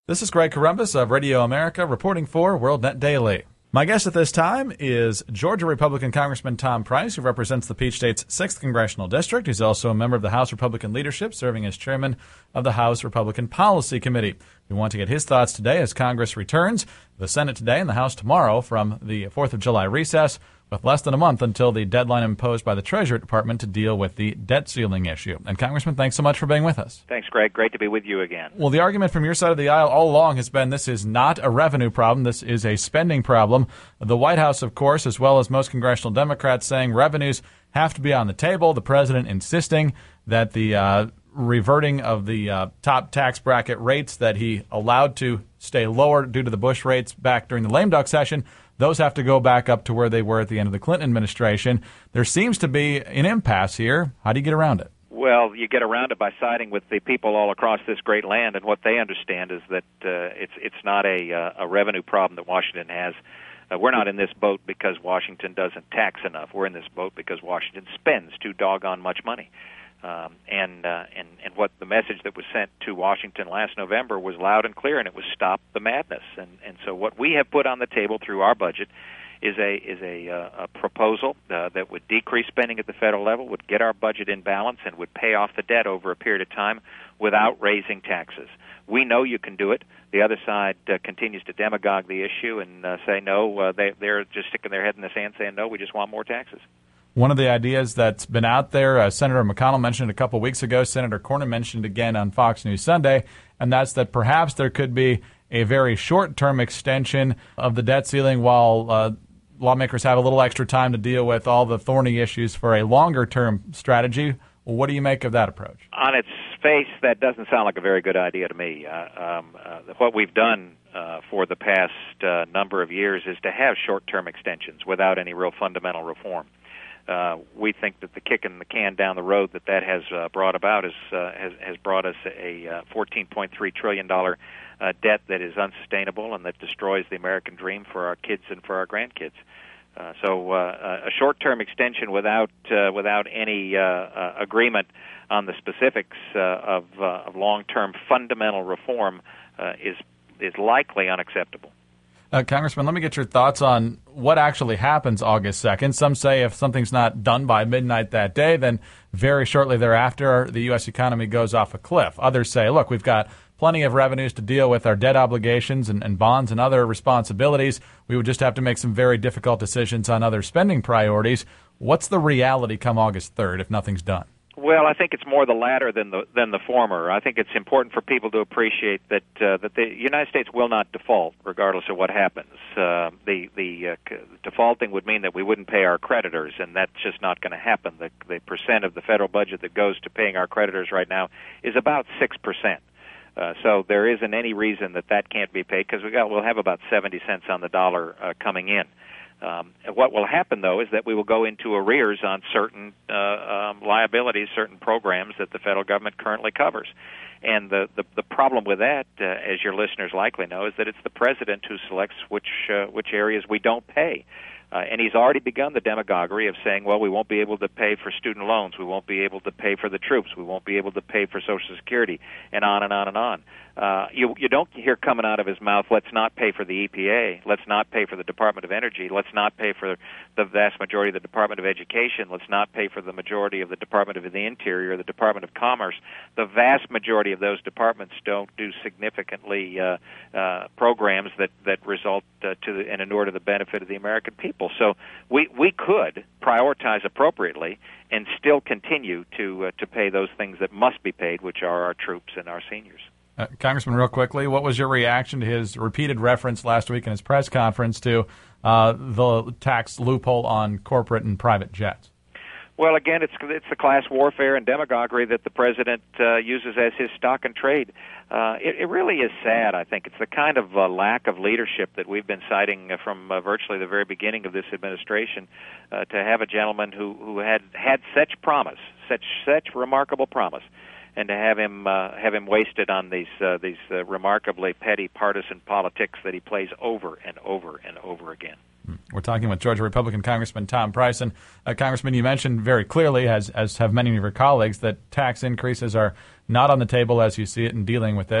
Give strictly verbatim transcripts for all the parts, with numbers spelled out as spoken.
This is Greg Corombos of Radio America reporting for WorldNet Daily. My guest at this time is Georgia Republican Congressman Tom Price, who represents the Peach State's sixth Congressional District. He's also a member of the House Republican leadership, serving as chairman of the House Republican Policy Committee. We want to get his thoughts today as Congress returns, the Senate today and the House tomorrow from the fourth of July recess, with less than a month until the deadline imposed by the Treasury Department to deal with the debt ceiling issue. And Congressman, thanks so much for being with us. Thanks, Greg. Great to be with you again. Well, the argument from your side of the aisle all along has been this is not a revenue problem. This is a spending problem. The White House, of course, as well as most congressional Democrats, saying revenues have to be on the table. The president insisting that the uh, reverting of the uh, top tax bracket rates that he allowed to stay lower due to the Bush rates back during the lame duck session, those have to go back up to where they were at the end of the Clinton administration. There seems to be an impasse here. How do you get around it? Well, you get around it by siding with the people all across this great land, and what they understand is that uh, it's it's not a, uh, a revenue problem that Washington has. Uh, we're not in this boat because Washington doesn't tax enough. We're in this boat because Washington spends too doggone much money. Um, and, uh, and and what the message that was sent to Washington last November was loud and clear, and it was stop the madness. And and so what we have put on the table through our budget is a is a, uh, a proposal uh, that would decrease spending at the federal level, would get our budget in balance, and would pay off the debt over a period of time without raising taxes. We know you can do it. The other side uh, continues to demagogue the issue and uh, say no. Uh, they they're just sticking their head in the sand, saying no. We just want more taxes. One of the ideas that's been out there, uh, Senator McConnell mentioned a couple weeks ago, Senator Cornyn mentioned again on Fox News Sunday, and that's that perhaps there could be a very short-term extension of the debt ceiling while uh, lawmakers have a little extra time to deal with all the thorny issues for a longer-term strategy. Well, what do you make of that approach? On its face, that doesn't sound like a very good idea to me. Uh, um, uh, what we've done uh, for the past uh, number of years is to have short-term extensions without any real fundamental reform. Uh, we think that the kick in the can down the road that that has uh, brought about is, uh, has, has brought us a uh, fourteen point three trillion dollars uh, debt that is unsustainable and that destroys the American dream for our kids and for our grandkids. Uh, so uh, a short-term extension without uh, without any uh, uh, agreement on the specifics uh, of, uh, of long-term fundamental reform uh, is is likely unacceptable. Uh, Congressman, let me get your thoughts on what actually happens August second. Some say if something's not done by midnight that day, then very shortly thereafter, the U S economy goes off a cliff. Others say, look, we've got plenty of revenues to deal with our debt obligations and, and bonds and other responsibilities. We would just have to make some very difficult decisions on other spending priorities. What's the reality come August third if nothing's done? Well, I think it's more the latter than the than the former. I think it's important for people to appreciate that uh, that the United States will not default, regardless of what happens. Uh, the the uh, defaulting would mean that we wouldn't pay our creditors, and that's just not going to happen. The the percent of the federal budget that goes to paying our creditors right now is about six percent. Uh, so there isn't any reason that that can't be paid because we got we'll have about seventy cents on the dollar uh, coming in. Um, what will happen, though, is that we will go into arrears on certain uh, um, liabilities, certain programs that the federal government currently covers. And the, the, the problem with that, uh, as your listeners likely know, is that it's the president who selects which uh, which areas we don't pay. Uh, and he's already begun the demagoguery of saying, well, we won't be able to pay for student loans, we won't be able to pay for the troops, we won't be able to pay for Social Security, and on and on and on. Uh, you, you don't hear coming out of his mouth, let's not pay for the E P A, let's not pay for the Department of Energy, let's not pay for the vast majority of the Department of Education, let's not pay for the majority of the Department of the Interior, the Department of Commerce. The vast majority of those departments don't do significantly uh, uh, programs that, that result uh, to the, and inure to the benefit of the American people. So we we could prioritize appropriately and still continue to uh, to pay those things that must be paid, which are our troops and our seniors. Uh, Congressman, real quickly, what was your reaction to his repeated reference last week in his press conference to uh, the tax loophole on corporate and private jets? Well, again, it's it's the class warfare and demagoguery that the president uh, uses as his stock and trade. Uh, it, it really is sad, I think. It's the kind of uh, lack of leadership that we've been citing uh, from uh, virtually the very beginning of this administration, uh, to have a gentleman who, who had, had such promise, such such remarkable promise, and to have him uh, have him wasted on these uh, these uh, remarkably petty partisan politics that he plays over and over and over again. We're talking with Georgia Republican Congressman Tom Price. And, uh, Congressman, you mentioned very clearly, as as have many of your colleagues, that tax increases are not on the table as you see it in dealing with this.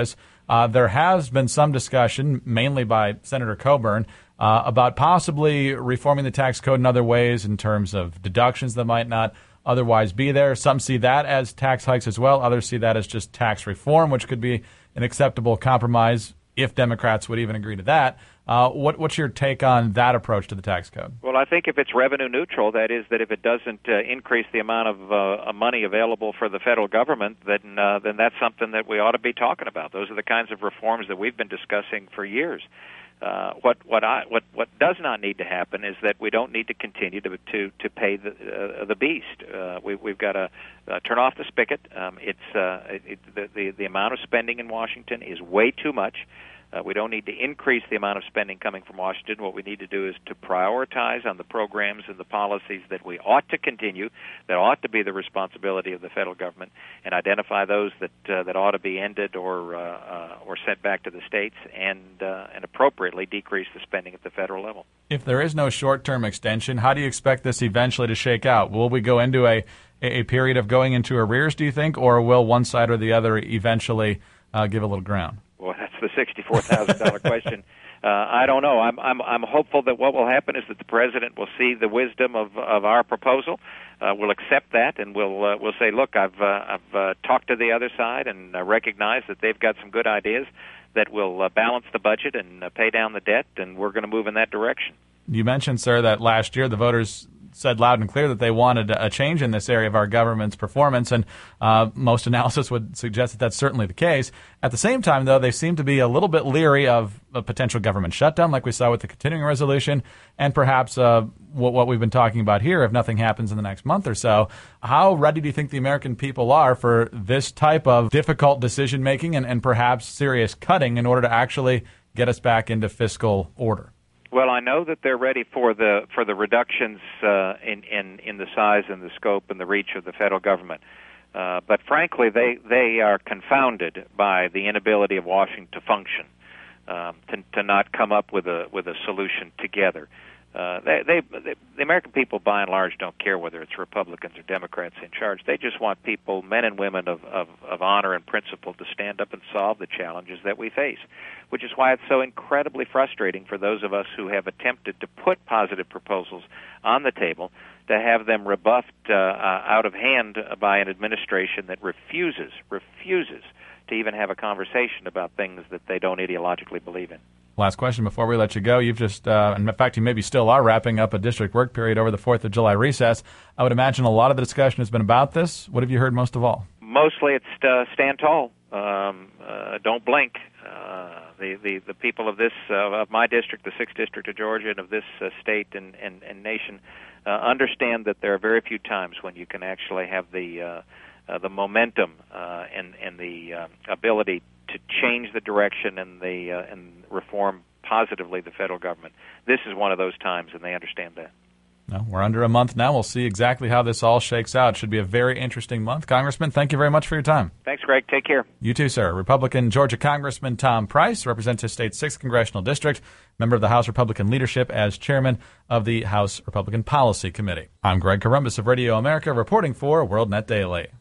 uh, there has been some discussion, mainly by Senator Coburn, uh, about possibly reforming the tax code in other ways in terms of deductions that might not otherwise be there. Some see that as tax hikes as well. Others see that as just tax reform, which could be an acceptable compromise if Democrats would even agree to that. Uh, what, what's your take on that approach to the tax code? Well, I think if it's revenue neutral, that is, that if it doesn't uh, increase the amount of uh, money available for the federal government, then uh, then that's something that we ought to be talking about. Those are the kinds of reforms that we've been discussing for years. Uh, what what I what what does not need to happen is that we don't need to continue to to to pay the uh, the beast. Uh, we, we've got to uh, turn off the spigot. Um, it's uh, it, the, the the amount of spending in Washington is way too much. Uh, we don't need to increase the amount of spending coming from Washington. What we need to do is to prioritize on the programs and the policies that we ought to continue, that ought to be the responsibility of the federal government, and identify those that uh, that ought to be ended or uh, uh, or sent back to the states, and uh, and appropriately decrease the spending at the federal level. If there is no short-term extension, how do you expect this eventually to shake out? Will we go into a a period of going into arrears, do you think, or will one side or the other eventually uh, give a little ground? Well, that's the sixty-four thousand dollars question. Uh, I don't know. I'm, I'm, I'm hopeful that what will happen is that the president will see the wisdom of, of our proposal, uh, will accept that, and will uh, will say, look, I've uh, I've uh, talked to the other side and uh, recognize that they've got some good ideas that will uh, balance the budget and uh, pay down the debt, and we're going to move in that direction. You mentioned, sir, that last year the voters said loud and clear that they wanted a change in this area of our government's performance, and uh, most analysis would suggest that that's certainly the case. At the same time, though, they seem to be a little bit leery of a potential government shutdown, like we saw with the continuing resolution, and perhaps uh, what, what we've been talking about here if nothing happens in the next month or so. How ready do you think the American people are for this type of difficult decision-making and, and perhaps serious cutting in order to actually get us back into fiscal order? Well, I know that they're ready for the for the reductions uh, in, in in the size and the scope and the reach of the federal government. Uh, but frankly, they they are confounded by the inability of Washington to function, um, to, to not come up with a with a solution together. Uh, they, they, they, the American people, by and large, don't care whether it's Republicans or Democrats in charge. They just want people, men and women of, of, of honor and principle, to stand up and solve the challenges that we face, which is why it's so incredibly frustrating for those of us who have attempted to put positive proposals on the table to have them rebuffed uh, uh, out of hand by an administration that refuses, refuses to even have a conversation about things that they don't ideologically believe in. Last question before we let you go. You've just, uh, in fact, you maybe still are wrapping up a district work period over the fourth of July recess. I would imagine a lot of the discussion has been about this. What have you heard most of all? Mostly it's uh, stand tall. Um, uh, don't blink. Uh, the, the, the people of this, uh, of my district, the sixth District of Georgia, and of this uh, state and, and, and nation, uh, understand that there are very few times when you can actually have the uh, uh, the momentum uh, and, and the uh, ability to change the direction and the uh, and reform positively the federal government. This is one of those times, and they understand that. No, we're under a month now. We'll see exactly how this all shakes out. It should be a very interesting month. Congressman, thank you very much for your time. Thanks, Greg. Take care. You too, sir. Republican Georgia Congressman Tom Price represents his state's sixth Congressional District, member of the House Republican leadership as chairman of the House Republican Policy Committee. I'm Greg Corombos of Radio America, reporting for WorldNet Daily.